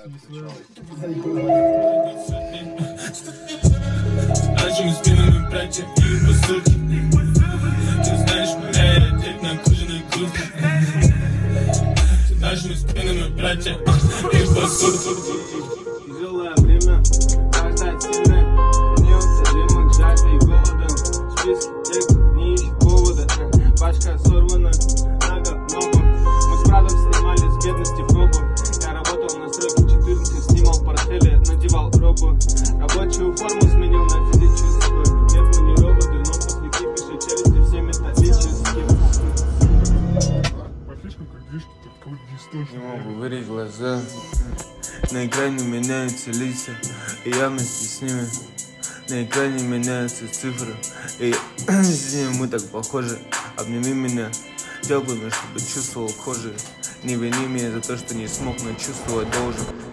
Нашими спинами братья и по сути. Ты знаешь меня, я одет на кожаной куртке. Нашими спинами братья и по сути. Тяжелое время, каждая сильная. Мне уцелимых жаждой и голодом. Списки текстов не ищут повода. Пачка сорвана на говном. Мы с братом снимали с бедности пробу. Я работал на стройке 14, снимал портфели, надевал робу. Рабочую форму сменил на физическую. Нет, мы не роботы, но после кипиша челюсти все металлические. По фишкам как движки, только кого-то дистошно. Не могу вырить глаза. На экране меняются лица, и я вместе с ними. На экране меняются цифры, и с ними мы так похожи. Обними меня теплыми, чтобы чувствовал кожей. Не вини меня за то, что не смог, но чувствовать должен.